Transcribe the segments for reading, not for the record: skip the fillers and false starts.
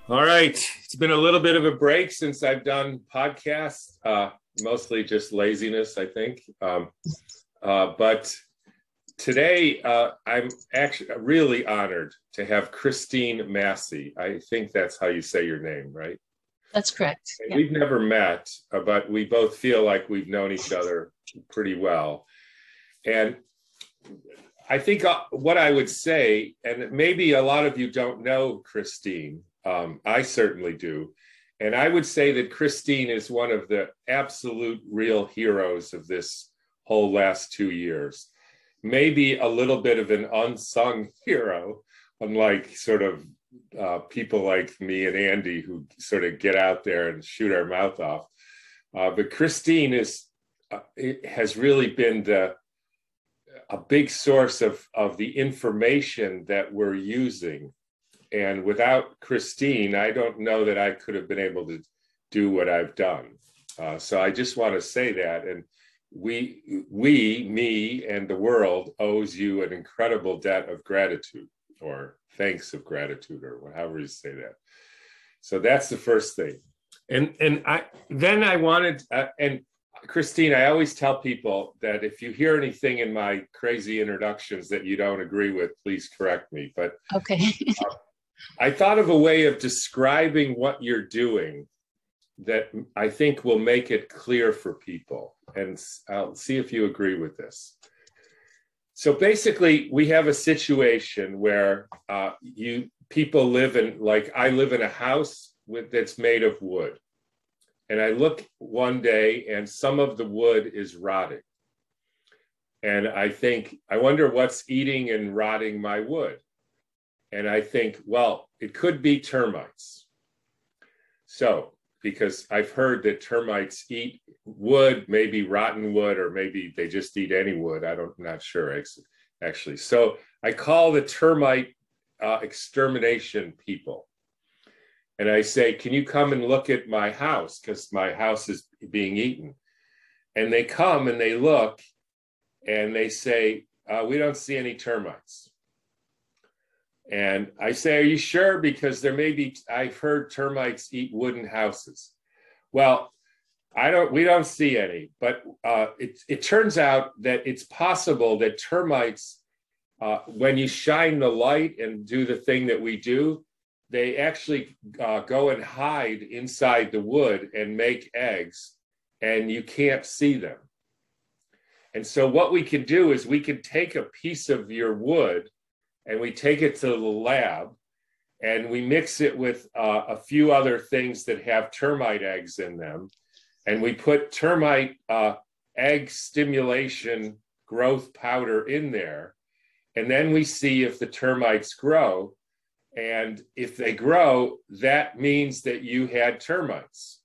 All right. It's been a little bit of a break since I've done podcasts, mostly just laziness, I think. But today, I'm actually really honored to have Christine Massey. I think that's how you say your name, right? That's correct. Yeah. We've never met, but we both feel like we've known each other pretty well. And I think what I would say, and maybe a lot of you don't know Christine, I certainly do. And I would say that Christine is one of the absolute real heroes of this whole last 2 years. Maybe a little bit of an unsung hero, unlike sort of people like me and Andy who sort of get out there and shoot our mouth off. But Christine has really been a big source of the information that we're using. And without Christine, I don't know that I could have been able to do what I've done. So I just want to say that. And me and the world owes you an incredible debt of gratitude, or thanks of gratitude, or however you say that. So that's the first thing. And I wanted, and Christine, I always tell people that if you hear anything in my crazy introductions that you don't agree with, please correct me. But Okay. I thought of a way of describing what you're doing that I think will make it clear for people. And I'll see if you agree with this. So basically, we have a situation where people live in, like I live in a house that's made of wood. And I look one day and some of the wood is rotting. And I think, I wonder what's eating and rotting my wood. And I think, well, it could be termites. So, because I've heard that termites eat wood, maybe rotten wood, or maybe they just eat any wood. I'm not sure, actually. So I call the termite extermination people. And I say, can you come and look at my house? Because my house is being eaten. And they come and they look and they say, we don't see any termites. And I say, are you sure? Because there may be, I've heard termites eat wooden houses. Well, we don't see any, but it turns out that it's possible that termites, when you shine the light and do the thing that we do, they actually go and hide inside the wood and make eggs, and you can't see them. And so what we can do is we can take a piece of your wood and we take it to the lab and we mix it with a few other things that have termite eggs in them. And we put termite egg stimulation growth powder in there. And then we see if the termites grow. And if they grow, that means that you had termites.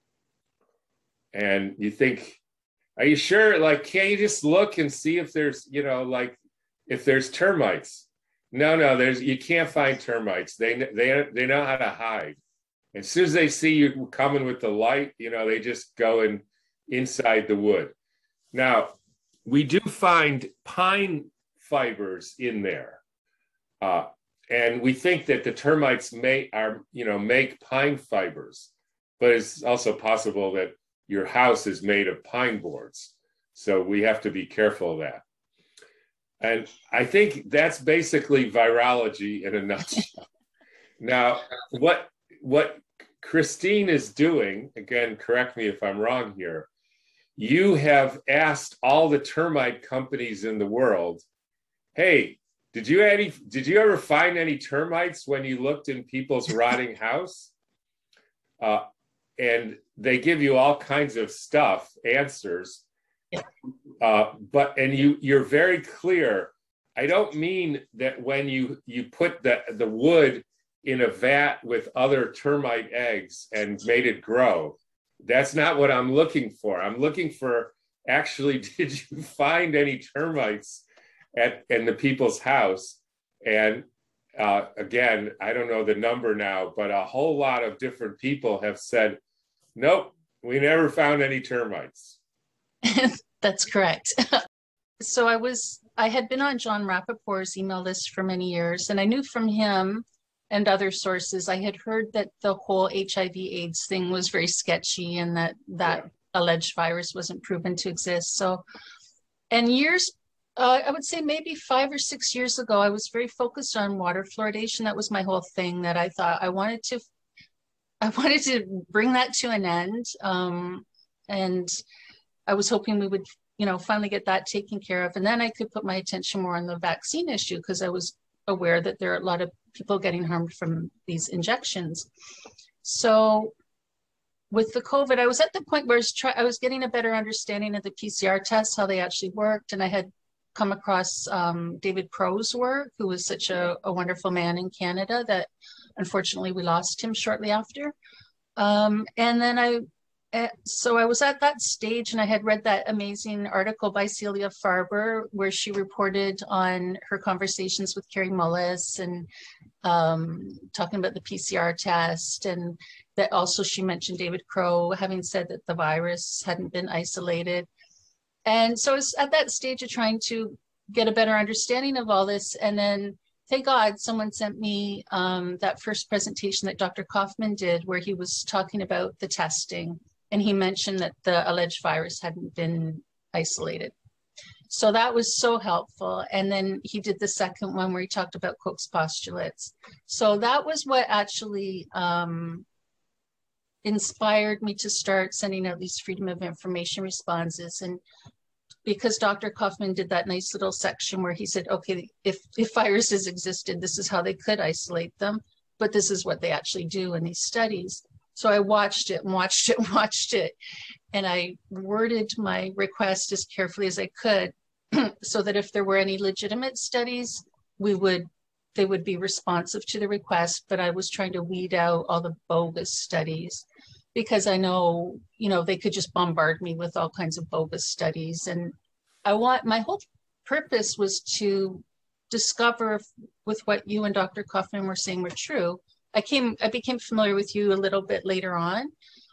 And you think, are you sure? Like, can't you just look and see if there's, if there's termites? No, you can't find termites. They know how to hide. As soon as they see you coming with the light, they just go inside the wood. Now, we do find pine fibers in there. And we think that the termites make pine fibers, but it's also possible that your house is made of pine boards. So we have to be careful of that. And I think that's basically virology in a nutshell. Now, what Christine is doing, again, correct me if I'm wrong here, you have asked all the termite companies in the world, hey, did you ever find any termites when you looked in people's rotting house? And they give you all kinds of answers. But you're very clear. I don't mean that when you put the wood in a vat with other termite eggs and made it grow. That's not what I'm looking for. I'm looking for actually, did you find any termites in the people's house? And again, I don't know the number now, but a whole lot of different people have said, nope, we never found any termites. That's correct. So I had been on Jon Rappaport's email list for many years, and I knew from him and other sources, I had heard that the whole HIV/AIDS thing was very sketchy, and that alleged virus wasn't proven to exist. So, and I would say maybe 5 or 6 years ago, I was very focused on water fluoridation. That was my whole thing, that I thought I wanted to bring that to an end. And I was hoping we would, finally get that taken care of. And then I could put my attention more on the vaccine issue, because I was aware that there are a lot of people getting harmed from these injections. So with the COVID, I was at the point where I was getting a better understanding of the PCR tests, how they actually worked. And I had come across David Crow's work, who was such a wonderful man in Canada that unfortunately we lost him shortly after. And then so I was at that stage, and I had read that amazing article by Celia Farber, where she reported on her conversations with Carrie Mullis and talking about the PCR test, and that also she mentioned David Crow having said that the virus hadn't been isolated. And so I was at that stage of trying to get a better understanding of all this. And then, thank God, someone sent me that first presentation that Dr. Kaufman did, where he was talking about the testing. And he mentioned that the alleged virus hadn't been isolated. So that was so helpful. And then he did the second one where he talked about Koch's postulates. So that was what actually inspired me to start sending out these Freedom of Information responses. And because Dr. Kaufman did that nice little section where he said, okay, if viruses existed, this is how they could isolate them, but this is what they actually do in these studies. So I watched it, and I worded my request as carefully as I could so that if there were any legitimate studies, they would be responsive to the request, but I was trying to weed out all the bogus studies, because I know, they could just bombard me with all kinds of bogus studies. And my whole purpose was to discover if, with what you and Dr. Kaufman were saying were true. I became familiar with you a little bit later on.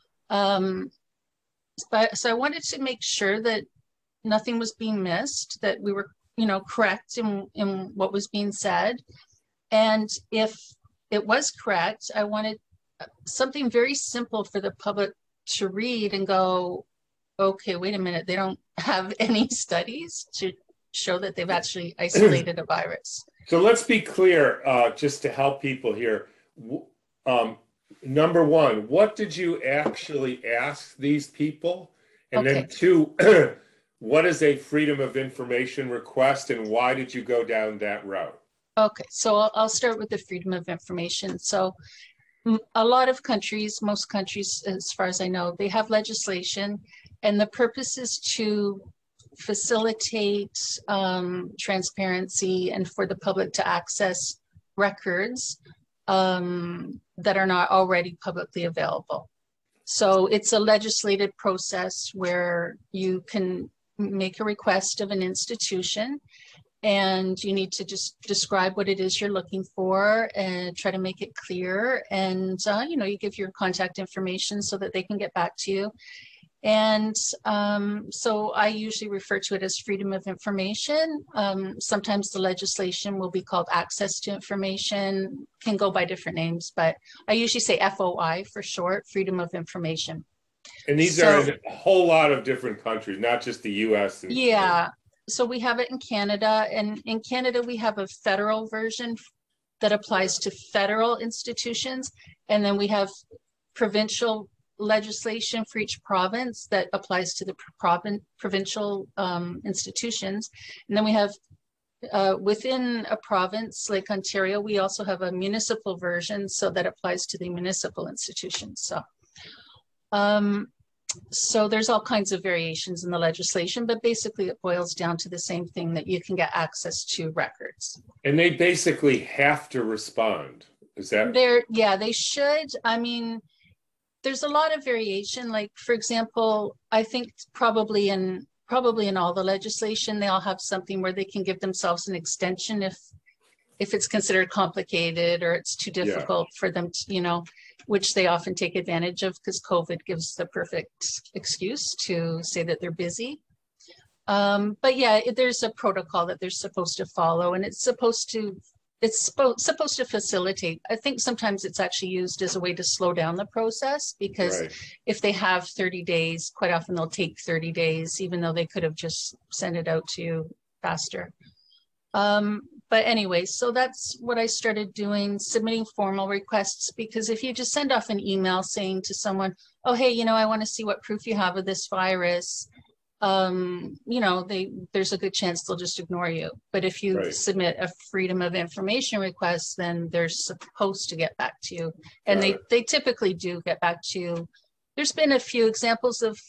So I wanted to make sure that nothing was being missed, that we were, correct in what was being said. And if it was correct, I wanted something very simple for the public to read and go, okay, wait a minute, they don't have any studies to show that they've actually isolated a virus. So let's be clear, just to help people here. Number one, what did you actually ask these people? And then two, what is a Freedom of Information request, and why did you go down that route? Okay, so I'll start with the Freedom of Information. So a lot of countries, most countries, as far as I know, they have legislation, and the purpose is to facilitate transparency and for the public to access records that are not already publicly available. So it's a legislated process where you can make a request of an institution, and you need to just describe what it is you're looking for and try to make it clear. And, you give your contact information so that they can get back to you. And so I usually refer to it as freedom of information. Sometimes the legislation will be called access to information, can go by different names, but I usually say FOI for short, freedom of information. And these are in a whole lot of different countries, not just the US. Yeah, so we have it in Canada, and in Canada we have a federal version that applies to federal institutions, and then we have provincial legislation for each province that applies to the provincial institutions. And then we have within a province like Ontario, we also have a municipal version, so that applies to the municipal institutions. So there's all kinds of variations in the legislation, but basically it boils down to the same thing, that you can get access to records. And they basically have to respond. Is that? Yeah, they should. I mean, there's a lot of variation. Like, for example, I think probably in all the legislation, they all have something where they can give themselves an extension if it's considered complicated or it's too difficult for them to, which they often take advantage of, because COVID gives the perfect excuse to say that they're busy. But yeah, there's a protocol that they're supposed to follow, and it's supposed to it's supposed to facilitate. I think sometimes it's actually used as a way to slow down the process, because Right. if they have 30 days, quite often they'll take 30 days, even though they could have just sent it out to you faster. But anyway, so that's what I started doing, submitting formal requests, because if you just send off an email saying to someone, oh, hey, you know, I want to see what proof you have of this virus, you know, there's a good chance they'll just ignore you. But if you Right. submit a freedom of information request, then they're supposed to get back to you. And Got it. they typically do get back to you. There's been a few examples of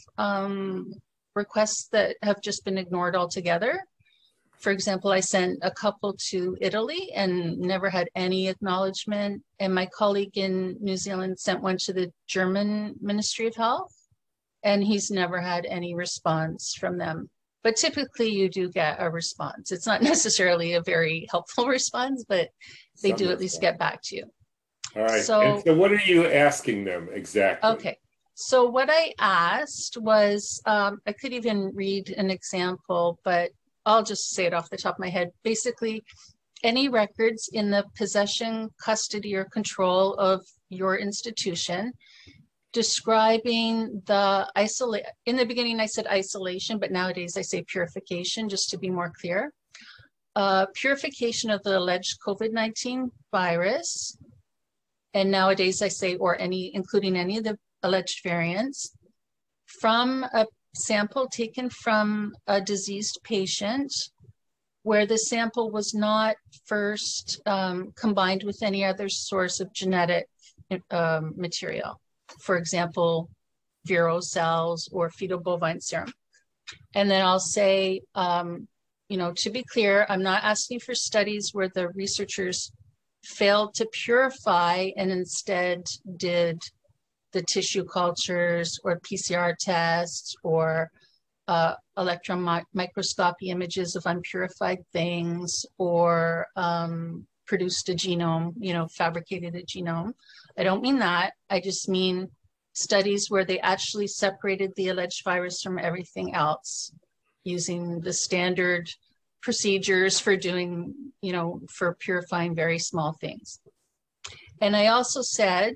requests that have just been ignored altogether. For example, I sent a couple to Italy and never had any acknowledgement. And my colleague in New Zealand sent one to the German Ministry of Health, and he's never had any response from them. But typically you do get a response. It's not necessarily a very helpful response, but they Some do at least get back to you. All right. So, and so what are you asking them exactly? okay. So what I asked was, I could even read an example, but I'll just say it off the top of my head. Basically, any records in the possession, custody, or control of your institution describing the in the beginning I said isolation, but nowadays I say purification, just to be more clear. Purification of the alleged COVID-19 virus, and nowadays I say, or including any of the alleged variants, from a sample taken from a diseased patient where the sample was not first combined with any other source of genetic material. For example, Vero cells or fetal bovine serum. And then I'll say, you know, to be clear, I'm not asking for studies where the researchers failed to purify and instead did the tissue cultures or PCR tests or electron microscopy images of unpurified things, or produced a genome, you know, fabricated a genome. I don't mean that. I just mean studies where they actually separated the alleged virus from everything else using the standard procedures for doing, you know, for purifying very small things. And I also said,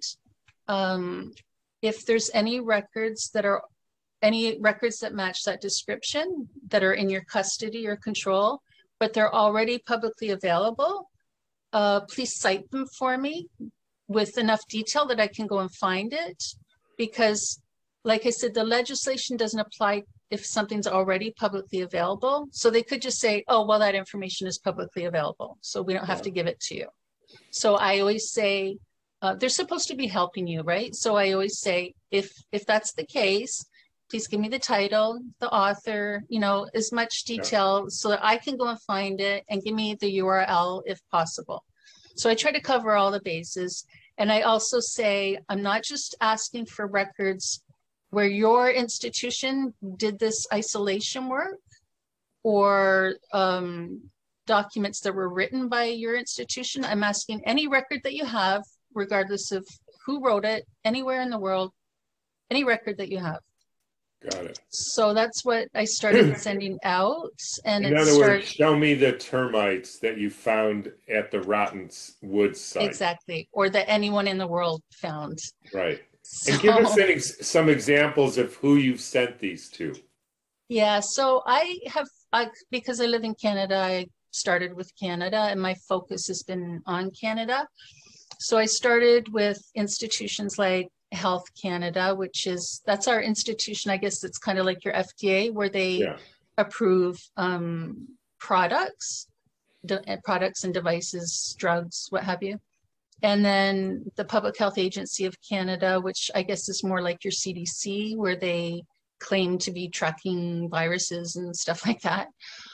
if there's any records that match that description that are in your custody or control, but they're already publicly available, please cite them for me with enough detail that I can go and find it. Because like I said, the legislation doesn't apply if something's already publicly available. So they could just say, oh, well, that information is publicly available, so we don't have to give it to you. So I always say, they're supposed to be helping you, right? So I always say, if that's the case, please give me the title, the author, you know, as much detail so that I can go and find it, and give me the URL if possible. So I try to cover all the bases. And I also say, I'm not just asking for records where your institution did this isolation work, or documents that were written by your institution. I'm asking any record that you have, regardless of who wrote it, anywhere in the world, any record that you have. Got it. So that's what I started sending out. And in other words, show me the termites that you found at the Rottenwood site. Exactly. Or that anyone in the world found. Right. And give us some examples of who you've sent these to. Yeah, so because I live in Canada, I started with Canada, and my focus has been on Canada. So I started with institutions like Health Canada, that's our institution, I guess it's kind of like your FDA, where they approve products and devices, drugs, what have you. And then the Public Health Agency of Canada, which I guess is more like your CDC, where they claim to be tracking viruses and stuff like that.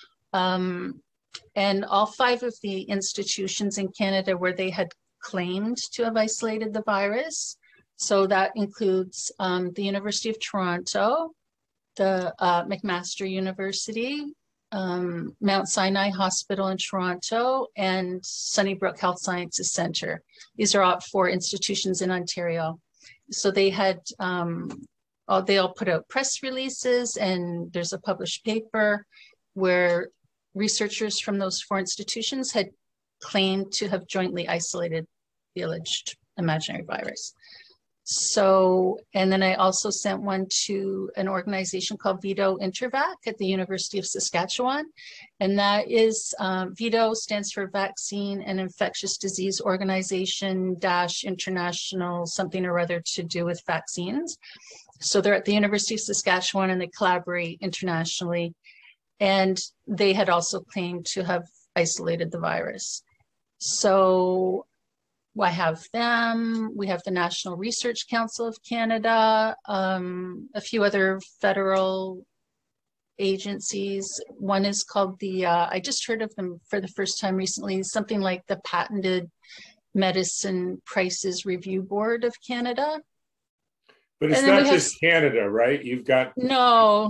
And all 5 of the institutions in Canada where they had claimed to have isolated the virus. So that includes the University of Toronto, the McMaster University, Mount Sinai Hospital in Toronto, and Sunnybrook Health Sciences Center. These are all 4 institutions in Ontario. So they had, they all put out press releases, and there's a published paper where researchers from those 4 institutions had claimed to have jointly isolated the alleged imaginary virus. So, and then I also sent one to an organization called VIDO Intervac at the University of Saskatchewan. And that is, VIDO stands for Vaccine and Infectious Disease Organization - International, something or other to do with vaccines. So they're at the University of Saskatchewan and they collaborate internationally. And they had also claimed to have isolated the virus. So I have them. We have the National Research Council of Canada, a few other federal agencies. One is called the, I just heard of them for the first time recently, something like the Patented Medicine Prices Review Board of Canada. But it's not just Canada, right? You've got... No.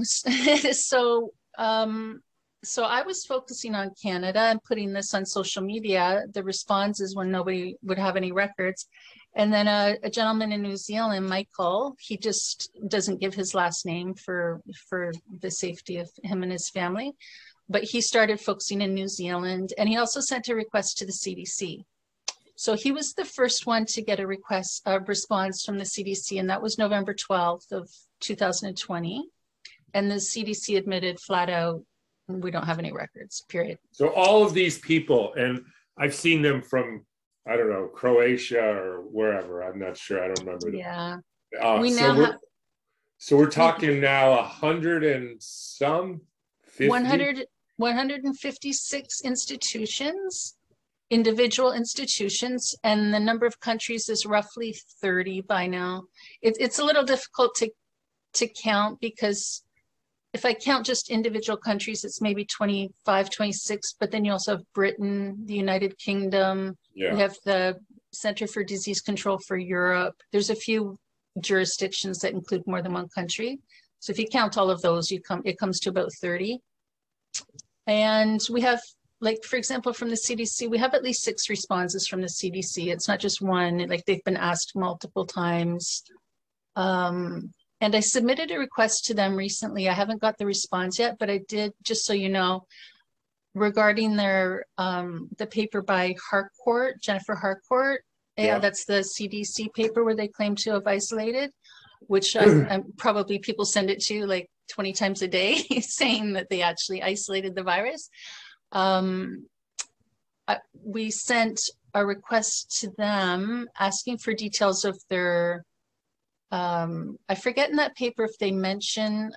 So I was focusing on Canada and putting this on social media. The response is when nobody would have any records. And then a gentleman in New Zealand, Michael, he just doesn't give his last name for the safety of him and his family. But he started focusing in New Zealand, and he also sent a request to the CDC. So he was the first one to get a response from the CDC, and that was November 12th of 2020. And the CDC admitted flat out, we don't have any records, period. So all of these people, and I've seen them from, I don't know, Croatia or wherever. I'm not sure. I don't remember. Yeah. So we're talking now 100 and some? 50? 156 institutions, individual institutions, and the number of countries is roughly 30 by now. It's a little difficult to count because if I count just individual countries, it's maybe 25, 26, but then you also have Britain, the United Kingdom. Yeah. We have the Center for Disease Control for Europe. There's a few jurisdictions that include more than one country. So if you count all of those, it comes to about 30. And we have, like, for example, from the CDC, we have at least 6 responses from the CDC. It's not just one, like they've been asked multiple times. And I submitted a request to them recently. I haven't got the response yet, but I did, just so you know, regarding their the paper by Harcourt, Jennifer Harcourt. Yeah, that's the CDC paper where they claim to have isolated, which I'm probably people send it to like 20 times a day saying that they actually isolated the virus. We sent a request to them asking for details of their I forget in that paper if they mention,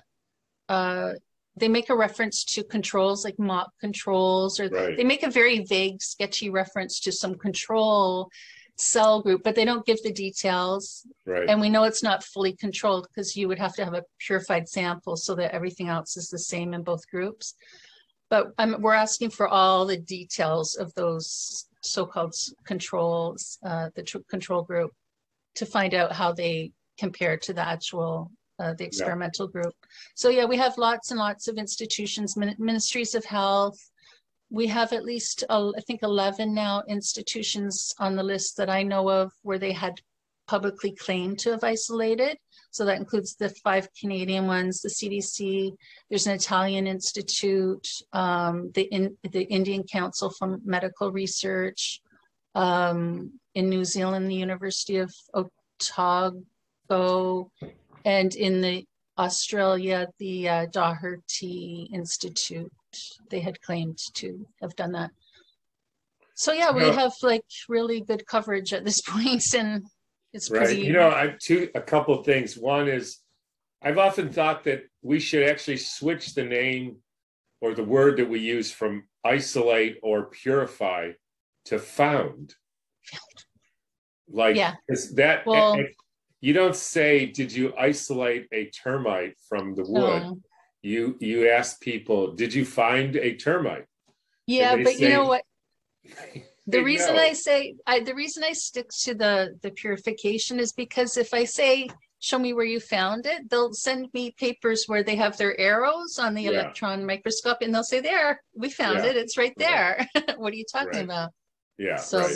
they make a reference to controls like mock controls, or they make a very vague, sketchy reference to some control cell group, but they don't give the details. Right. And we know it's not fully controlled because you would have to have a purified sample so that everything else is the same in both groups. But we're asking for all the details of those so-called controls, the control group, to find out how they compared to the actual, the experimental group. So yeah, we have lots and lots of institutions, ministries of health. We have at least, I think 11 now institutions on the list that I know of where they had publicly claimed to have isolated. So that includes the 5 Canadian ones, the CDC, there's an Italian institute, the Indian Council for Medical Research, in New Zealand, the University of Otago, and in the Australia, the Doherty Institute, they had claimed to have done that. So yeah, we have like really good coverage at this point, and it's pretty. You know, a couple of things. One is, I've often thought that we should actually switch the name or the word that we use from isolate or purify to found. Like, is that, you don't say, did you isolate a termite from the wood? No. You ask people, did you find a termite? Yeah, but you know what? The reason I say, the reason I stick to the purification is because if I say, show me where you found it, they'll send me papers where they have their arrows on the electron microscope, and they'll say, there, we found it, it's right there. What are you talking about? Yeah, so.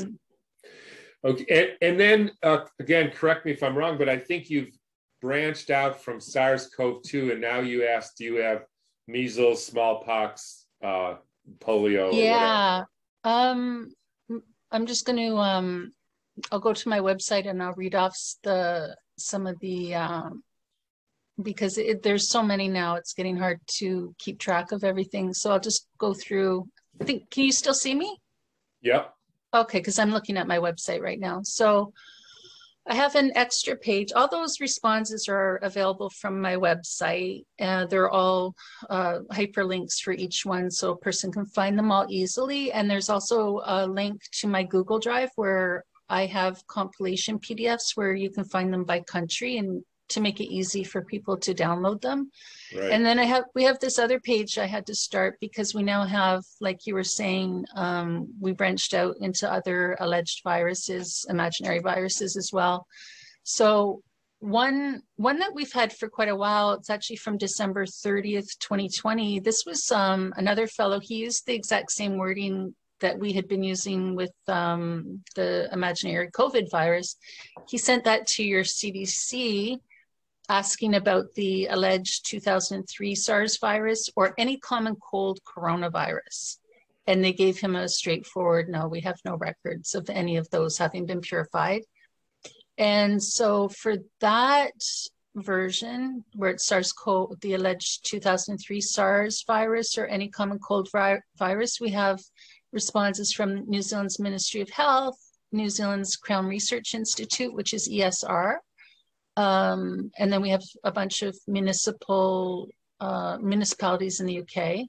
Okay, and then again, correct me if I'm wrong, but I think you've branched out from SARS-CoV-2, and now you asked, do you have measles, smallpox, polio? Yeah, I'm just going to I'll go to my website and I'll read off some of the because there's so many now, it's getting hard to keep track of everything. So I'll just go through. I think, can you still see me? Yep. Okay, because I'm looking at my website right now. So I have an extra page. All those responses are available from my website. They're all hyperlinks for each one, so a person can find them all easily. And there's also a link to my Google Drive where I have compilation PDFs where you can find them by country and to make it easy for people to download them. Right. And then we have this other page I had to start because we now have, like you were saying, we branched out into other alleged viruses, imaginary viruses as well. So one that we've had for quite a while, it's actually from December 30th, 2020. This was another fellow, he used the exact same wording that we had been using with the imaginary COVID virus. He sent that to your CDC, asking about the alleged 2003 SARS virus or any common cold coronavirus. And they gave him a straightforward, no, we have no records of any of those having been purified. And so for that version, where it's SARS-CoV, the alleged 2003 SARS virus or any common cold virus, we have responses from New Zealand's Ministry of Health, New Zealand's Crown Research Institute, which is ESR, and then we have a bunch of municipalities in the UK.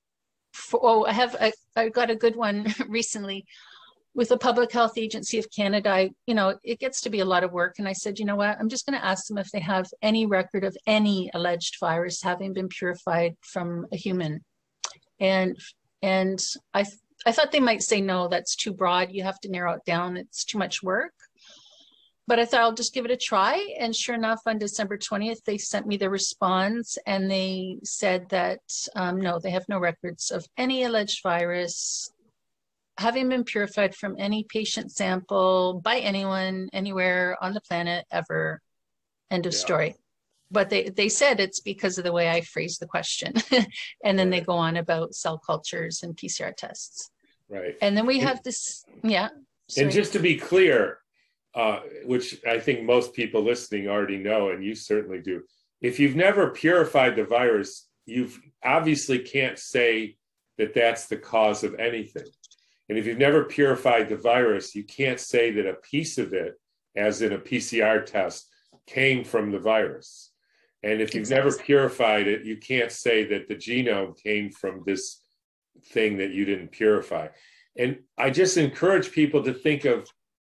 I got a good one recently with the Public Health Agency of Canada. It gets to be a lot of work. And I said, you know what, I'm just going to ask them if they have any record of any alleged virus having been purified from a human. And I thought they might say, no, that's too broad. You have to narrow it down. It's too much work. But I thought I'll just give it a try. And sure enough, on December 20th, they sent me the response and they said that, no, they have no records of any alleged virus having been purified from any patient sample by anyone, anywhere on the planet ever. End of story. But they said it's because of the way I phrased the question. And then they go on about cell cultures and PCR tests. Right. And then we have this, yeah. Sorry. And just to be clear, which I think most people listening already know, and you certainly do, if you've never purified the virus, you obviously can't say that that's the cause of anything. And if you've never purified the virus, you can't say that a piece of it, as in a PCR test, came from the virus. And if you've never purified it, you can't say that the genome came from this thing that you didn't purify. And I just encourage people to think of,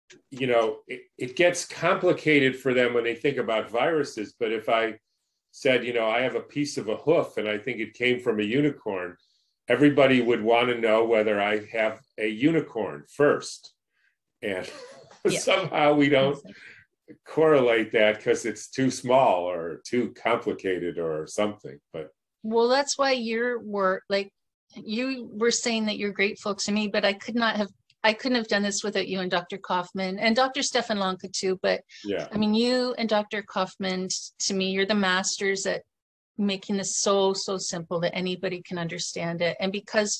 it gets complicated for them when they think about viruses. But if I said, I have a piece of a hoof and I think it came from a unicorn, everybody would want to know whether I have a unicorn first. And somehow we don't correlate that because it's too small or too complicated or something. But well, that's why your work, like you were saying that you're grateful to me, but I couldn't have done this without you and Dr. Kaufman and Dr. Stefan Lanka too. But yeah, I mean, you and Dr. Kaufman, to me, you're the masters at making this so simple that anybody can understand it. And because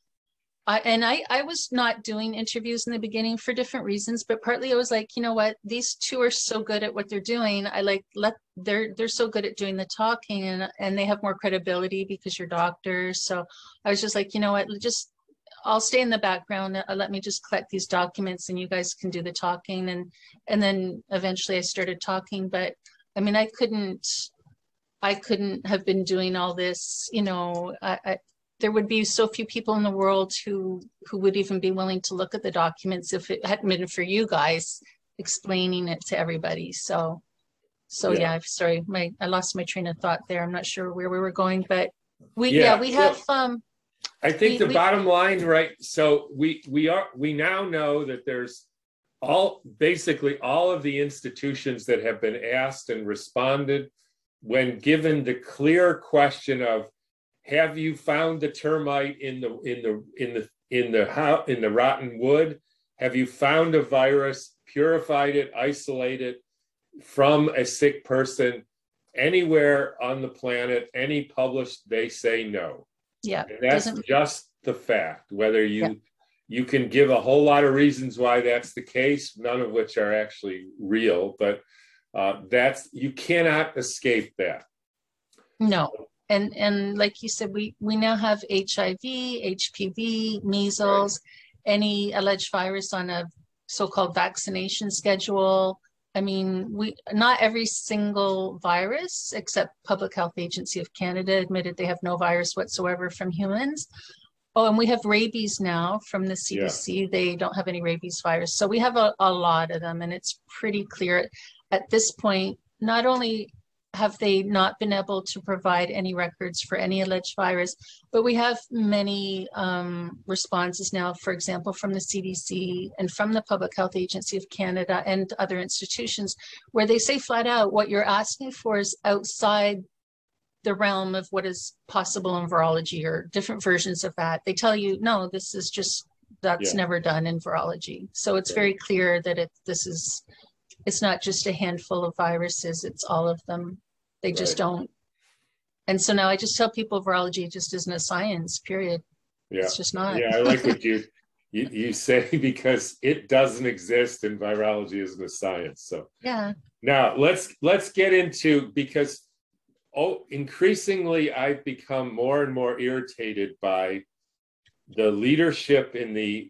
I was not doing interviews in the beginning for different reasons, but partly I was like, you know what, these two are so good at what they're doing. They're so good at doing the talking and they have more credibility because you're doctors. So I was just like, you know what, I'll stay in the background. Let me just collect these documents and you guys can do the talking. And then eventually I started talking, but I mean, I couldn't have been doing all this, there would be so few people in the world who would even be willing to look at the documents if it hadn't been for you guys explaining it to everybody. So yeah, sorry, I lost my train of thought there. I'm not sure where we were going, but we have. I think the bottom line, right? So we now know that there's basically all of the institutions that have been asked and responded when given the clear question of, have you found the termite in the rotten wood? Have you found a virus, purified it, isolated from a sick person anywhere on the planet? Any published, they say no. Yeah, and that's just the fact. Whether you you can give a whole lot of reasons why that's the case, none of which are actually real, but you cannot escape that. No. And like you said, we now have HIV, HPV, measles, any alleged virus on a so-called vaccination schedule. I mean, not every single virus, except Public Health Agency of Canada admitted they have no virus whatsoever from humans. Oh, and we have rabies now from the CDC. Yeah. They don't have any rabies virus. So we have a lot of them, and it's pretty clear at this point. Not only have they not been able to provide any records for any alleged virus, but we have many responses now, for example, from the CDC and from the Public Health Agency of Canada and other institutions, where they say flat out, what you're asking for is outside the realm of what is possible in virology, or different versions of that. They tell you, no, this is just, that's never done in virology. So it's very clear that it's not just a handful of viruses, it's all of them. They just don't. And so now I just tell people virology just isn't a science, period. Yeah. It's just not. Yeah, I like what you say, because it doesn't exist and virology isn't a science. So yeah. Now let's get into, because increasingly I've become more and more irritated by the leadership in the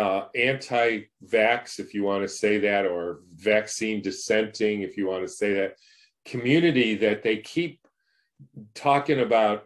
anti-vax, if you want to say that, or vaccine dissenting, if you want to say that, community, that they keep talking about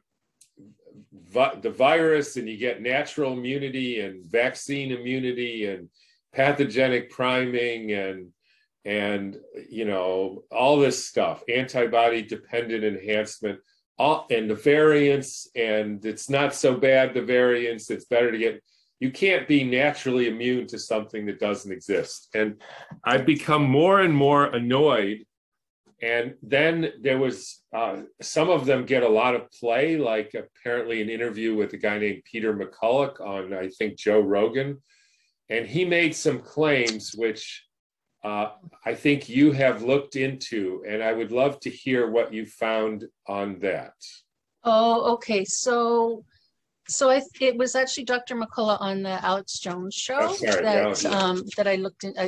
the virus, and you get natural immunity and vaccine immunity and pathogenic priming and you know, all this stuff, antibody dependent enhancement, and the variants, and it's not so bad, the variants, it's better to get. You can't be naturally immune to something that doesn't exist. And I've become more and more annoyed. And then there was, some of them get a lot of play, like apparently an interview with a guy named Peter McCulloch on, I think, Joe Rogan. And he made some claims which I think you have looked into, and I would love to hear what you found on that. Oh, okay. So it was actually Dr. McCullough on the Alex Jones show that I looked in.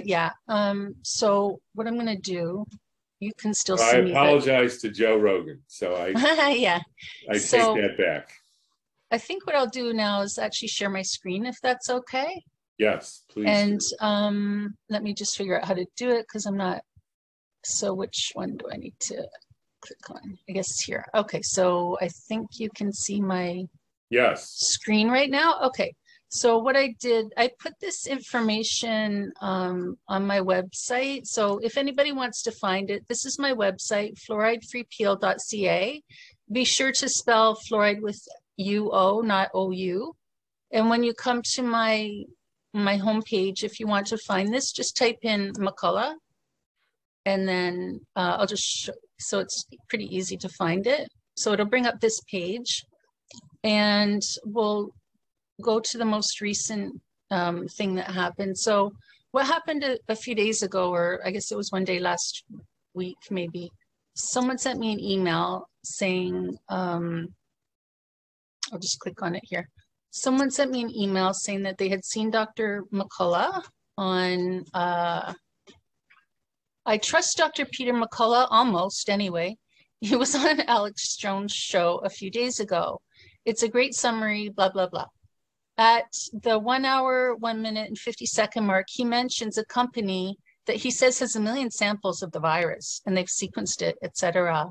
So what I'm going to do, you can still see me. I apologize to Joe Rogan. So I take that back. I think what I'll do now is actually share my screen, if that's okay. Yes, please. And let me just figure out how to do it, because I'm not. So which one do I need to click on? I guess here. Okay, so I think you can see my screen right now. Okay, so what I did, I put this information on my website. So if anybody wants to find it, this is my website, fluoridefreepeel.ca. Be sure to spell fluoride with UO, not OU. And when you come to my homepage, if you want to find this, just type in McCullough, and then I'll just show, so it's pretty easy to find it. So it'll bring up this page, and we'll go to the most recent thing that happened. So what happened a few days ago, or I guess it was one day last week, maybe, someone sent me an email saying, I'll just click on it here. Someone sent me an email saying that they had seen Dr. McCullough on, I trust Dr. Peter McCullough almost anyway. He was on Alex Jones' show a few days ago. It's a great summary, blah, blah, blah. At the 1 hour, 1 minute and 50-second mark, he mentions a company that he says has 1 million samples of the virus, and they've sequenced it, etc.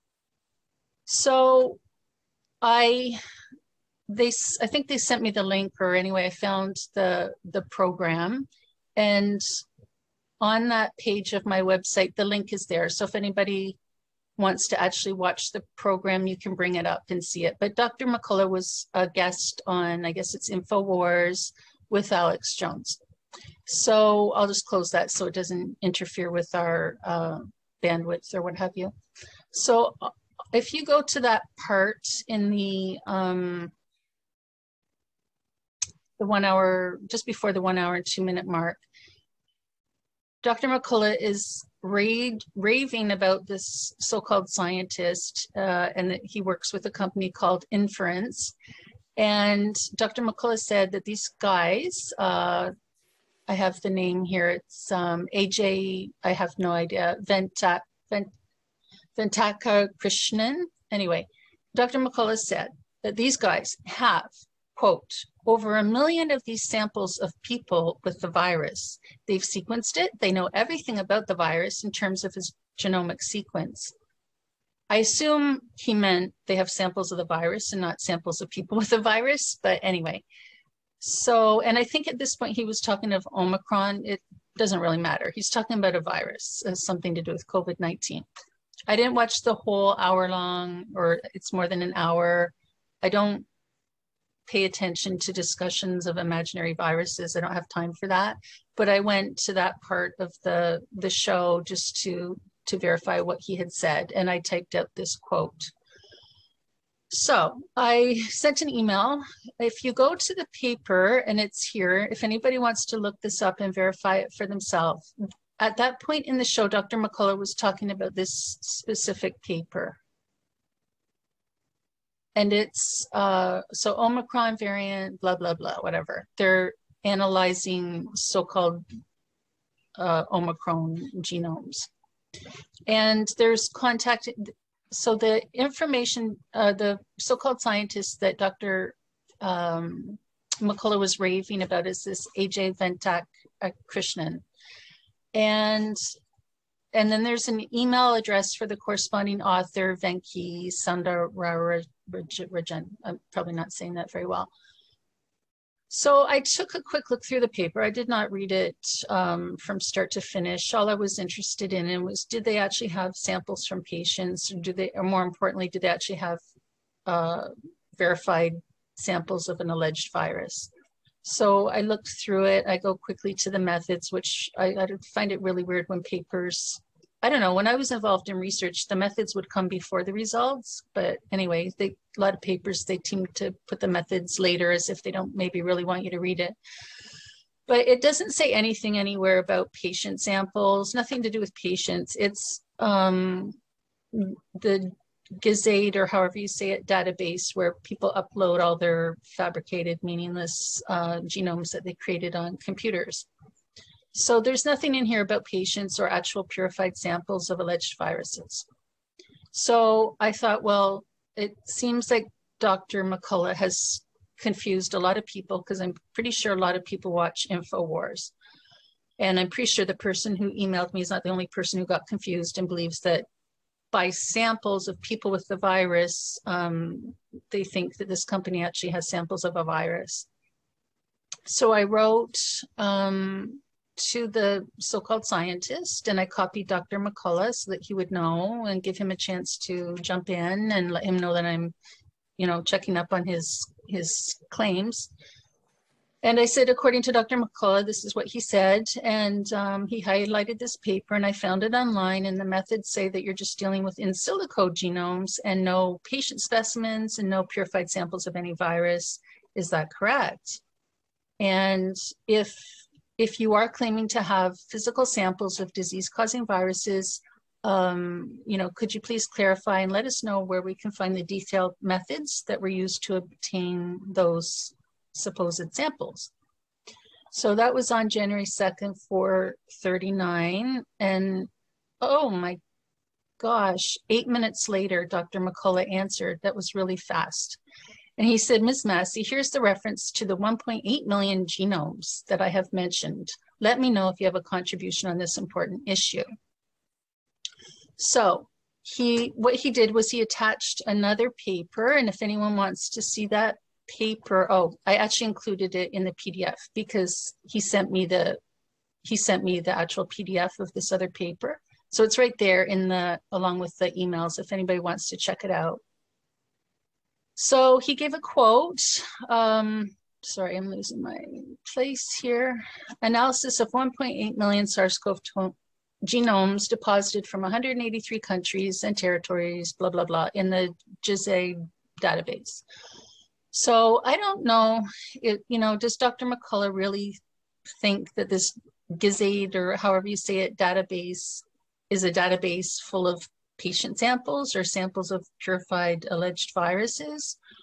So I think they sent me the link, or anyway, I found the program, and on that page of my website, the link is there. So if anybody wants to actually watch the program, you can bring it up and see it. But Dr. McCullough was a guest on, I guess it's InfoWars with Alex Jones. So I'll just close that so it doesn't interfere with our bandwidth or what have you. So if you go to that part in the 1 hour, just before the 1 hour and 2 minute mark, Dr. McCullough is raving about this so-called scientist, and that he works with a company called Inference. And Dr. McCullough said that these guys, I have the name here, it's AJ, I have no idea, Ventaka Krishnan. Anyway, Dr. McCullough said that these guys have, quote, over 1 million of these samples of people with the virus. They've sequenced it. They know everything about the virus in terms of his genomic sequence. I assume he meant they have samples of the virus and not samples of people with the virus, but anyway. So, and I think at this point he was talking of Omicron. It doesn't really matter. He's talking about a virus, something to do with COVID-19. I didn't watch the whole hour long, or it's more than an hour. I don't pay attention to discussions of imaginary viruses. I don't have time for that. But I went to that part of the show just to verify what he had said, and I typed out this quote. So I sent an email. If you go to the paper, and it's here, if anybody wants to look this up and verify it for themselves. At that point in the show, Dr. McCullough was talking about this specific paper. And it's, so Omicron variant, blah, blah, blah, whatever. They're analyzing so-called Omicron genomes. And there's contact, so the information, the so-called scientist that Dr. McCullough was raving about is this AJ Ventak Krishnan. And then there's an email address for the corresponding author, Venki Sundararajan. I'm probably not saying that very well. So I took a quick look through the paper. I did not read it from start to finish. All I was interested in was, did they actually have samples from patients? Or more importantly, did they actually have verified samples of an alleged virus? So I looked through it. I go quickly to the methods, which I find it really weird when papers, I don't know, when I was involved in research, the methods would come before the results. But anyway, a lot of papers, they seem to put the methods later as if they don't maybe really want you to read it. But it doesn't say anything anywhere about patient samples, nothing to do with patients. It's the Gizzade, or however you say it, database where people upload all their fabricated, meaningless genomes that they created on computers. So there's nothing in here about patients or actual purified samples of alleged viruses. So I thought, well, it seems like Dr. McCullough has confused a lot of people, because I'm pretty sure a lot of people watch InfoWars. And I'm pretty sure the person who emailed me is not the only person who got confused and believes that by samples of people with the virus, they think that this company actually has samples of a virus. So I wrote to the so-called scientist, and I copied Dr. McCullough so that he would know and give him a chance to jump in and let him know that I'm, checking up on his claims. And I said, according to Dr. McCullough, this is what he said. And he highlighted this paper, and I found it online. And the methods say that you're just dealing with in silico genomes and no patient specimens and no purified samples of any virus. Is that correct? And if you are claiming to have physical samples of disease-causing viruses, could you please clarify and let us know where we can find the detailed methods that were used to obtain those supposed samples? So that was on January 2nd, 4:39. And oh my gosh, 8 minutes later, Dr. McCullough answered. That was really fast. And he said, Ms. Massey, here's the reference to the 1.8 million genomes that I have mentioned. Let me know if you have a contribution on this important issue. So what he did was he attached another paper. And if anyone wants to see that paper, I actually included it in the PDF because he sent me the actual PDF of this other paper. So it's right there along with the emails if anybody wants to check it out. So he gave a quote. Sorry, I'm losing my place here. Analysis of 1.8 million SARS-CoV-2 genomes deposited from 183 countries and territories, blah, blah, blah, in the Gizzade database. So I don't know, does Dr. McCullough really think that this Gizzade, or however you say it, database is a database full of patient samples or samples of purified alleged viruses?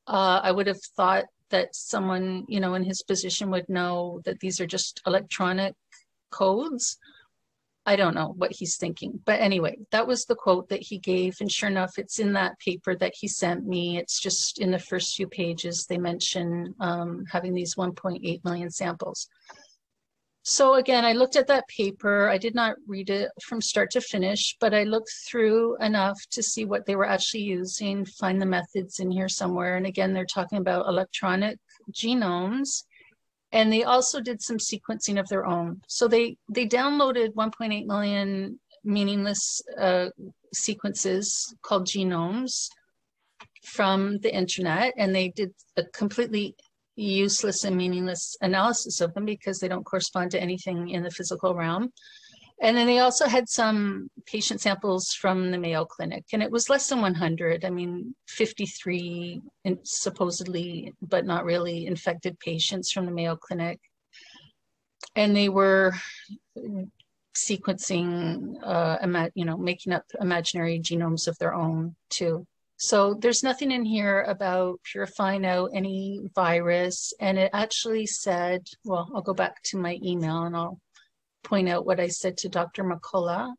I would have thought that someone, you know, in his position would know that these are just electronic codes. I don't know what he's thinking. But anyway, that was the quote that he gave. And sure enough, it's in that paper that he sent me. It's just in the first few pages, they mention having these 1.8 million samples. So again, I looked at that paper. I did not read it from start to finish, but I looked through enough to see what they were actually using, find the methods in here somewhere. And again, they're talking about electronic genomes. And they also did some sequencing of their own. So they downloaded 1.8 million meaningless sequences called genomes from the internet, and they did a completely useless and meaningless analysis of them because they don't correspond to anything in the physical realm. And then they also had some patient samples from the Mayo Clinic, and it was less than 100. I mean, 53 supposedly, but not really, infected patients from the Mayo Clinic. And they were sequencing, you know, making up imaginary genomes of their own too. So there's nothing in here about purifying out any virus. And it actually said, well, I'll go back to my email and I'll point out what I said to Dr. McCullough.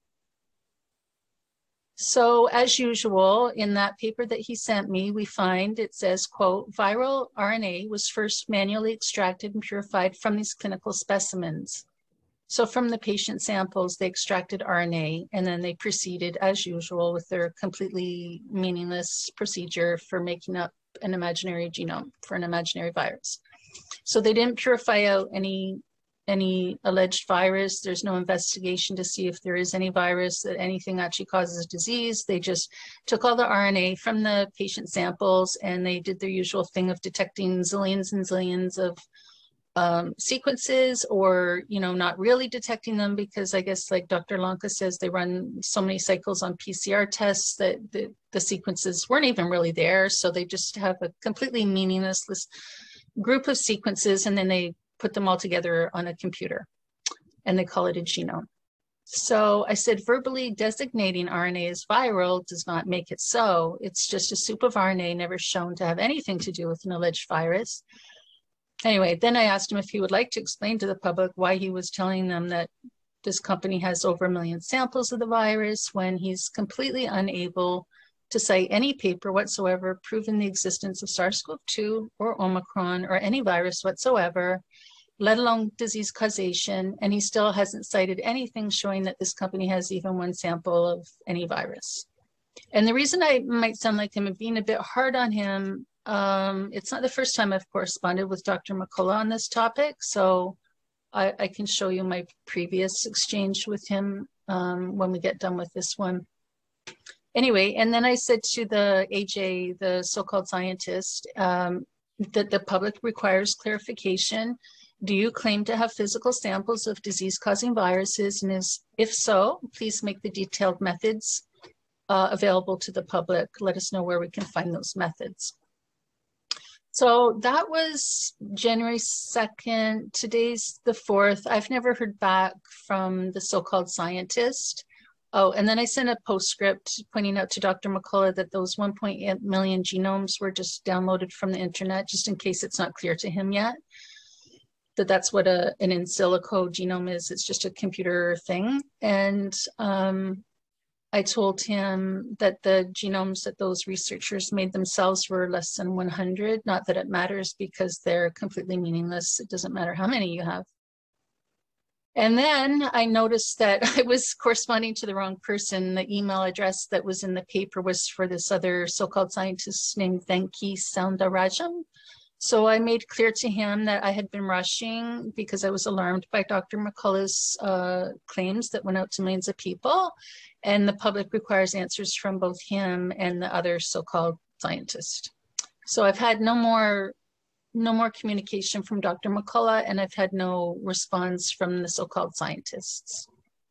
So as usual, in that paper that he sent me, we find it says, quote, viral RNA was first manually extracted and purified from these clinical specimens. So from the patient samples, they extracted RNA, and then they proceeded, as usual, with their completely meaningless procedure for making up an imaginary genome for an imaginary virus. So they didn't purify out any alleged virus. There's no investigation to see if there is any virus, that anything actually causes disease. They just took all the RNA from the patient samples, and they did their usual thing of detecting zillions and zillions of sequences, or, you know, not really detecting them, because I guess, like Dr. Lanka says, they run so many cycles on PCR tests that the sequences weren't even really there. So they just have a completely meaningless group of sequences, and then they put them all together on a computer and they call it a genome. So I said, verbally designating RNA as viral does not make it so. It's just a soup of RNA never shown to have anything to do with an alleged virus. Anyway, then I asked him if he would like to explain to the public why he was telling them that this company has over 1 million samples of the virus, when he's completely unable to cite any paper whatsoever proving the existence of SARS-CoV-2 or Omicron or any virus whatsoever, let alone disease causation. And he still hasn't cited anything showing that this company has even one sample of any virus. And the reason I might sound like I'm being a bit hard on him, it's not the first time I've corresponded with Dr. McCullough on this topic. So I can show you my previous exchange with him when we get done with this one. Anyway, and then I said to the AJ, the so-called scientist, that the public requires clarification. Do you claim to have physical samples of disease-causing viruses? And if so, please make the detailed methods available to the public. Let us know where we can find those methods. So that was January 2nd. Today's the 4th. I've never heard back from the so-called scientist. Oh, and then I sent a postscript pointing out to Dr. McCullough that those 1.8 million genomes were just downloaded from the internet, just in case it's not clear to him yet, that that's what an in silico genome is. It's just a computer thing. And I told him that the genomes that those researchers made themselves were less than 100. Not that it matters, because they're completely meaningless. It doesn't matter how many you have. And then I noticed that I was corresponding to the wrong person. The email address that was in the paper was for this other so-called scientist named Venki Soundarajam. So I made clear to him that I had been rushing because I was alarmed by Dr. McCullough's claims that went out to millions of people, and the public requires answers from both him and the other so-called scientist. So I've had no more communication from Dr. McCullough, and I've had no response from the so-called scientists.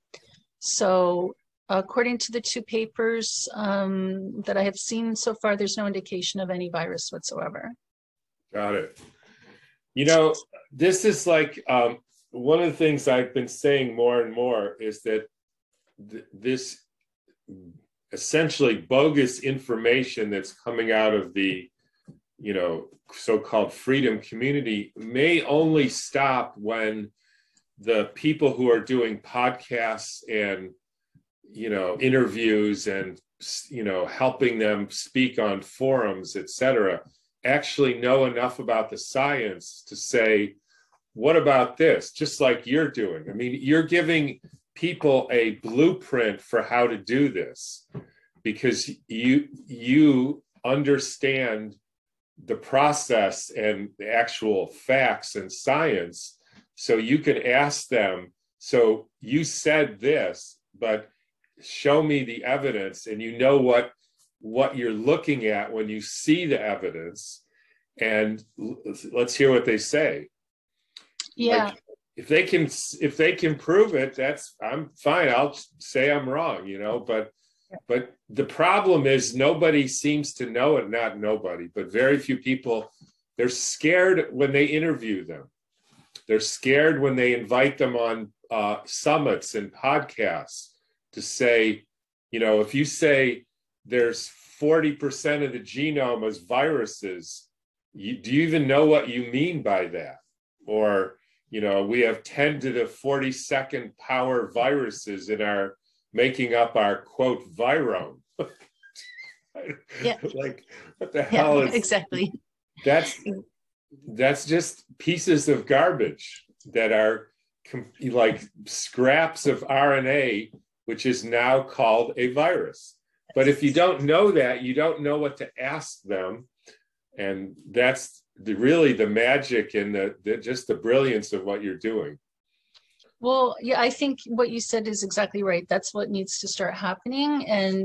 So according to the two papers that I have seen so far, there's no indication of any virus whatsoever. Got it. You know, this is like one of the things I've been saying more and more is that this essentially bogus information that's coming out of the so-called freedom community may only stop when the people who are doing podcasts and interviews and helping them speak on forums, etc., actually know enough about the science to say, what about this? Just like you're doing. I mean, you're giving people a blueprint for how to do this because you understand the process and the actual facts and science. So you can ask them, so you said this, but show me the evidence, and what you're looking at when you see the evidence, and let's hear what they say. Yeah. Like, if they can prove it, I'm fine. I'll say I'm wrong, but the problem is nobody seems to know it. Not nobody, but very few people. They're scared when they interview them. They're scared when they invite them on summits and podcasts to say, if you say there's 40% of the genome as viruses, do you even know what you mean by that? Or, we have 10 to the 42nd power viruses in our making up our quote virome. Yeah. Like, what the hell is exactly? That's just pieces of garbage that are like scraps of RNA, which is now called a virus. But if you don't know that, you don't know what to ask them. And that's really the magic and just the brilliance of what you're doing. Well, yeah, I think what you said is exactly right. That's what needs to start happening.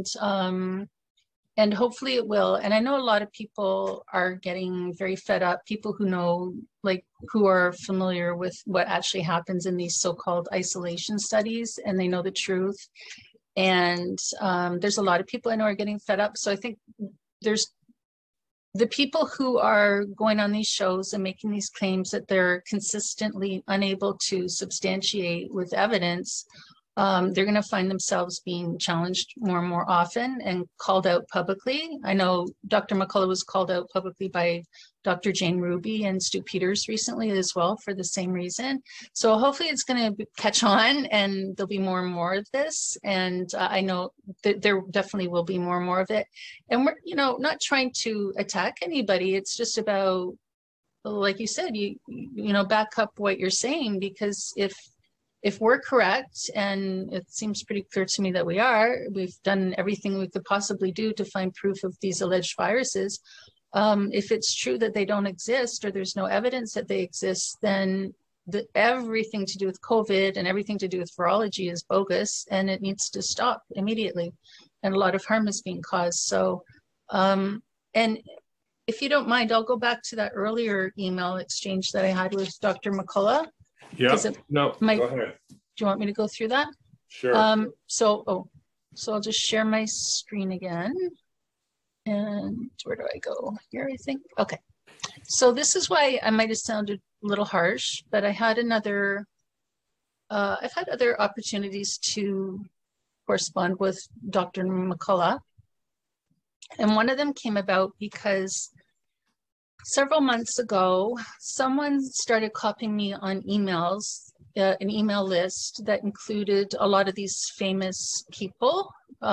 And hopefully it will. And I know a lot of people are getting very fed up, people who know, like, who are familiar with what actually happens in these so-called isolation studies, and they know the truth. And there's a lot of people I know are getting fed up. So I think there's the people who are going on these shows and making these claims that they're consistently unable to substantiate with evidence. They're going to find themselves being challenged more and more often and called out publicly. I know Dr. McCullough was called out publicly by Dr. Jane Ruby and Stu Peters recently as well for the same reason. So hopefully it's going to catch on and there'll be more and more of this. And I know that there definitely will be more and more of it. And we're, not trying to attack anybody. It's just about, like you said, you back up what you're saying, because if we're correct, and it seems pretty clear to me that we've done everything we could possibly do to find proof of these alleged viruses. If it's true that they don't exist or there's no evidence that they exist, then everything to do with COVID and everything to do with virology is bogus, and it needs to stop immediately. And a lot of harm is being caused. So, and if you don't mind, I'll go back to that earlier email exchange that I had with Dr. McCullough. Yeah, go ahead. Do you want me to go through that? Sure. So I'll just share my screen again. And where do I go? Here, I think. Okay. So this is why I might have sounded a little harsh, but I've had other opportunities to correspond with Dr. McCullough. And one of them came about because several months ago, someone started copying me on emails, an email list that included a lot of these famous people,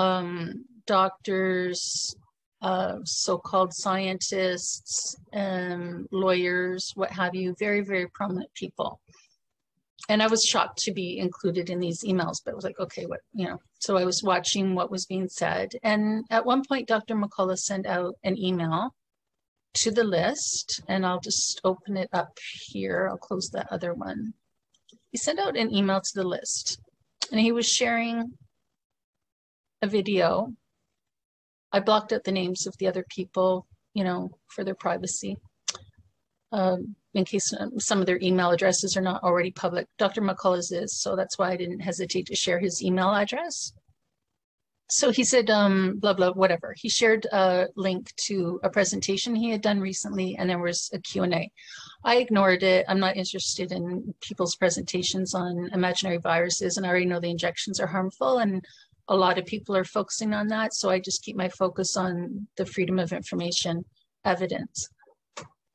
doctors, so-called scientists, lawyers, what have you, very, very prominent people. And I was shocked to be included in these emails, but I was like, okay, so I was watching what was being said. And at one point, Dr. McCullough sent out an email to the list, and I'll just open it up here. I'll close that other one. He sent out an email to the list, and he was sharing a video. I blocked out the names of the other people, for their privacy, in case some of their email addresses are not already public. Dr. McCullough's is, so that's why I didn't hesitate to share his email address. So he said, blah, blah, whatever. He shared a link to a presentation he had done recently, and there was a Q&A. I ignored it. I'm not interested in people's presentations on imaginary viruses, and I already know the injections are harmful, and a lot of people are focusing on that. So I just keep my focus on the freedom of information evidence.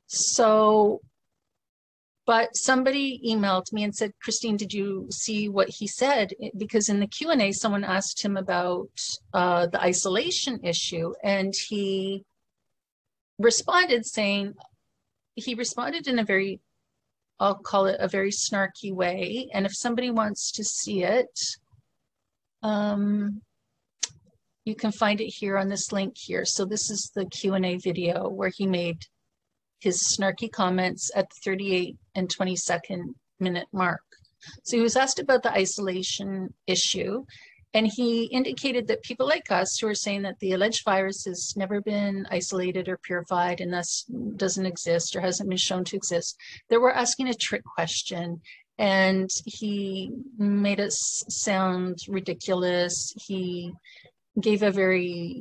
So, but somebody emailed me and said, Christine, did you see what he said? Because in the Q&A, someone asked him about the isolation issue, and he responded saying, he responded in a very, I'll call it a very snarky way. And if somebody wants to see it, you can find it here on this link here. So this is the Q&A video where he made his snarky comments at the 38 and 22nd minute mark. So he was asked about the isolation issue, and he indicated that people like us who are saying that the alleged virus has never been isolated or purified and thus doesn't exist or hasn't been shown to exist, that we're asking a trick question. And he made us sound ridiculous. He gave a very,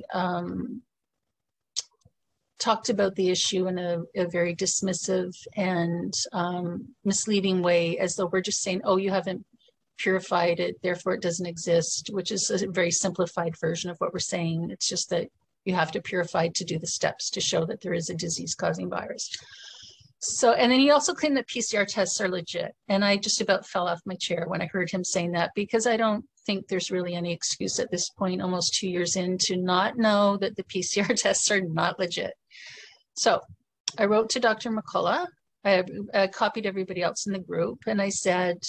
talked about the issue in a very dismissive and misleading way, as though we're just saying, oh, you haven't purified it, therefore it doesn't exist, which is a very simplified version of what we're saying. It's just that you have to purify to do the steps to show that there is a disease-causing virus. So, and then he also claimed that PCR tests are legit. And I just about fell off my chair when I heard him saying that, because I don't think there's really any excuse at this point, almost 2 years in, to not know that the PCR tests are not legit. So I wrote to Dr. McCullough. I copied everybody else in the group, and I said,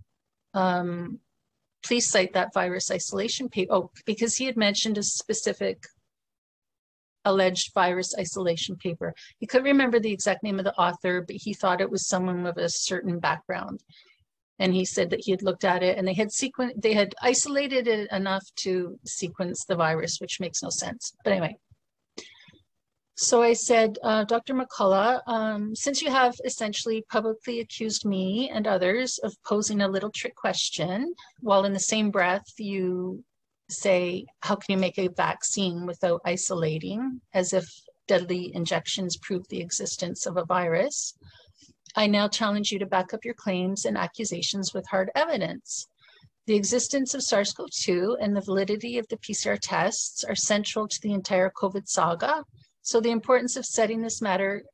please cite that virus isolation paper. Oh, because he had mentioned a specific alleged virus isolation paper. He couldn't remember the exact name of the author, but he thought it was someone with a certain background. And he said that he had looked at it and they had isolated it enough to sequence the virus, which makes no sense. But anyway, so I said, Dr. McCullough, since you have essentially publicly accused me and others of posing a little trick question, while in the same breath you say, how can you make a vaccine without isolating, as if deadly injections prove the existence of a virus, I now challenge you to back up your claims and accusations with hard evidence. The existence of SARS-CoV-2 and the validity of the PCR tests are central to the entire COVID saga. So the importance of setting this matter,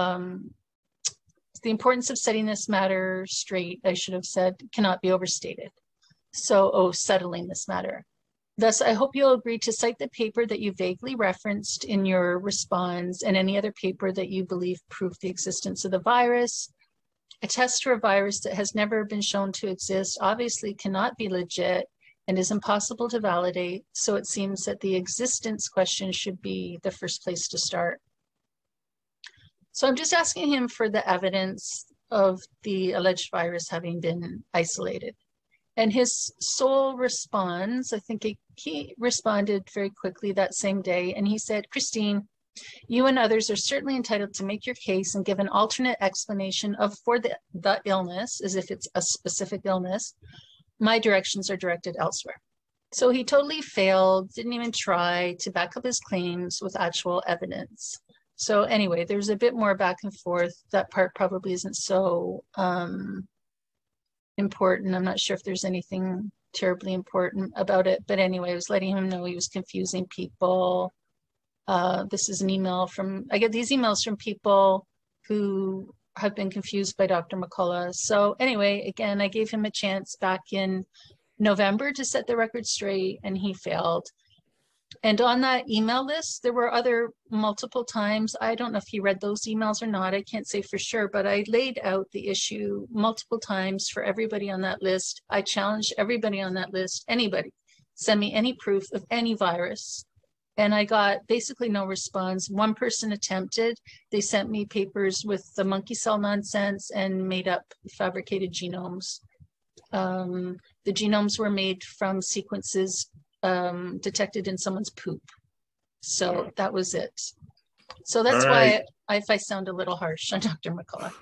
straight, I should have said, cannot be overstated. So, settling this matter. Thus, I hope you'll agree to cite the paper that you vaguely referenced in your response and any other paper that you believe prove the existence of the virus. A test for a virus that has never been shown to exist obviously cannot be legit and is impossible to validate, so it seems that the existence question should be the first place to start. So I'm just asking him for the evidence of the alleged virus having been isolated. And his sole response, I think he responded very quickly that same day, and he said, Christine, you and others are certainly entitled to make your case and give an alternate explanation for the illness, as if it's a specific illness. My directions are directed elsewhere. So he totally failed, didn't even try to back up his claims with actual evidence. So anyway, there's a bit more back and forth. That part probably isn't so important. I'm not sure if there's anything terribly important about it, but anyway, I was letting him know he was confusing people. This is an email from, I get these emails from people who have been confused by Dr. McCullough. So anyway, again, I gave him a chance back in November to set the record straight, and he failed. And on that email list, there were other multiple times, I don't know if he read those emails or not, I can't say for sure, but I laid out the issue multiple times for everybody on that list. I challenged everybody on that list, anybody, send me any proof of any virus. And I got basically no response. One person attempted. They sent me papers with the monkey cell nonsense and made up fabricated genomes. The genomes were made from sequences detected in someone's poop. So that was it. So that's why if I sound a little harsh on Dr. McCullough.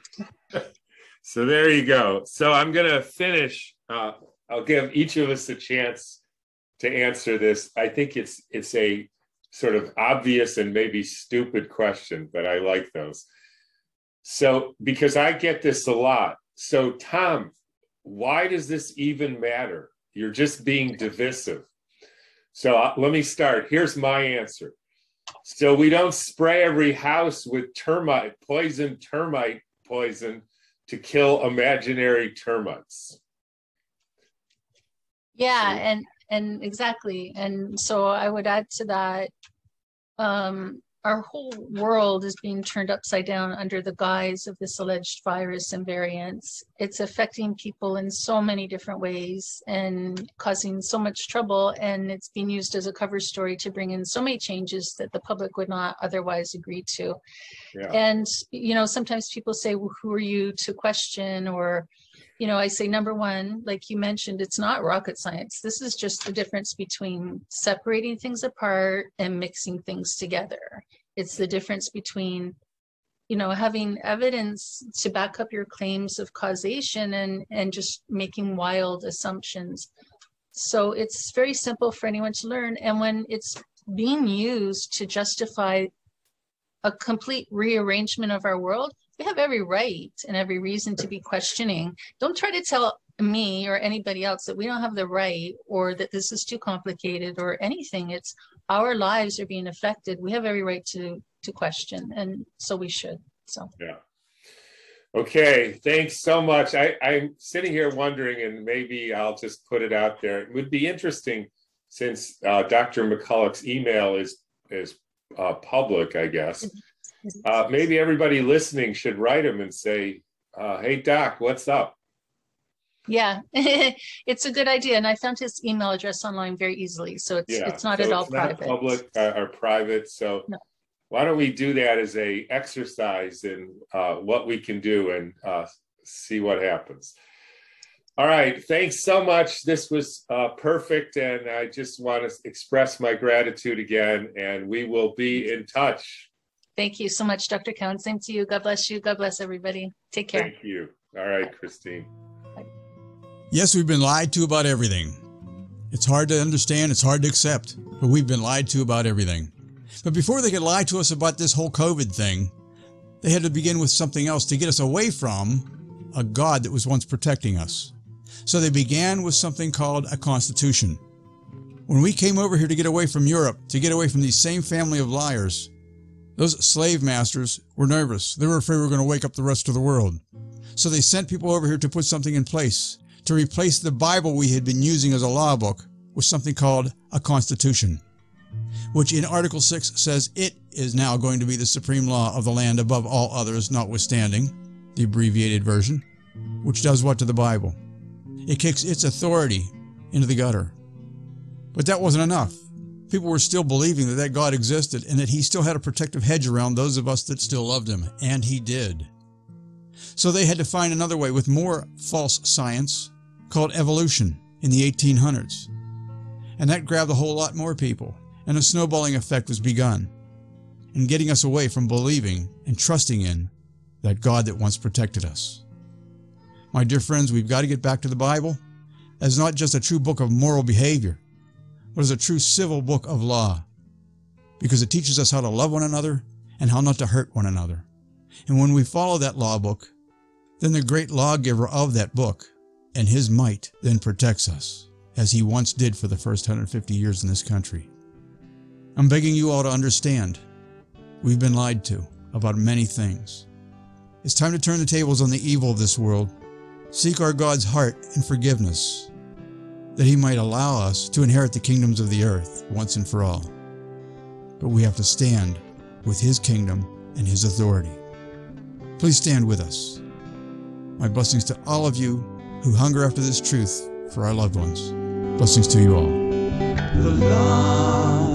So there you go. So I'm going to finish. I'll give each of us a chance to answer this. I think it's a sort of obvious and maybe stupid question, but I like those. So, because I get this a lot. So, Tom, why does this even matter? You're just being divisive. So let me start. Here's my answer. So we don't spray every house with termite poison to kill imaginary termites. Yeah, and exactly. And so I would add to that, our whole world is being turned upside down under the guise of this alleged virus and variants. It's affecting people in so many different ways and causing so much trouble. And it's being used as a cover story to bring in so many changes that the public would not otherwise agree to. Yeah. And, you know, sometimes people say, well, who are you to question? Or, you know, I say, number one, like you mentioned, it's not rocket science. This is just the difference between separating things apart and mixing things together. It's the difference between, you know, having evidence to back up your claims of causation and just making wild assumptions. So it's very simple for anyone to learn. And when it's being used to justify a complete rearrangement of our world, we have every right and every reason to be questioning. Don't try to tell me or anybody else that we don't have the right or that this is too complicated or anything. It's our lives are being affected. We have every right to question, and so we should. So yeah. Okay, thanks so much. I'm sitting here wondering, and maybe I'll just put it out there. It would be interesting, since Dr. McCulloch's email is public, I guess. Maybe everybody listening should write him and say, hey, Doc, what's up? Yeah, it's a good idea. And I found his email address online very easily. So it's not at all private. Not public or private. So no. Why don't we do that as a exercise in what we can do and see what happens. All right. Thanks so much. This was perfect. And I just want to express my gratitude again. And we will be in touch. Thank you so much, Dr. Cowan. Same to you. God bless you. God bless everybody. Take care. Thank you. All right, Christine. Yes, we've been lied to about everything. It's hard to understand, it's hard to accept, but we've been lied to about everything. But before they could lie to us about this whole COVID thing, they had to begin with something else to get us away from a God that was once protecting us. So they began with something called a constitution. When we came over here to get away from Europe, to get away from these same family of liars, those slave masters were nervous. They were afraid we were going to wake up the rest of the world. So they sent people over here to put something in place, to replace the Bible we had been using as a law book with something called a constitution, which in Article 6 says it is now going to be the supreme law of the land above all others, notwithstanding the abbreviated version, which does what to the Bible? It kicks its authority into the gutter. But that wasn't enough. People were still believing that God existed and that he still had a protective hedge around those of us that still loved him, and he did. So they had to find another way with more false science called evolution in the 1800s. And that grabbed a whole lot more people, and a snowballing effect was begun in getting us away from believing and trusting in that God that once protected us. My dear friends, we've got to get back to the Bible as not just a true book of moral behavior, but as a true civil book of law, because it teaches us how to love one another and how not to hurt one another. And when we follow that law book, then the great lawgiver of that book and his might then protects us, as he once did for the first 150 years in this country. I'm begging you all to understand, we've been lied to about many things. It's time to turn the tables on the evil of this world, seek our God's heart and forgiveness, that he might allow us to inherit the kingdoms of the earth once and for all. But we have to stand with his kingdom and his authority. Please stand with us. My blessings to all of you who hunger after this truth for our loved ones. Blessings to you all.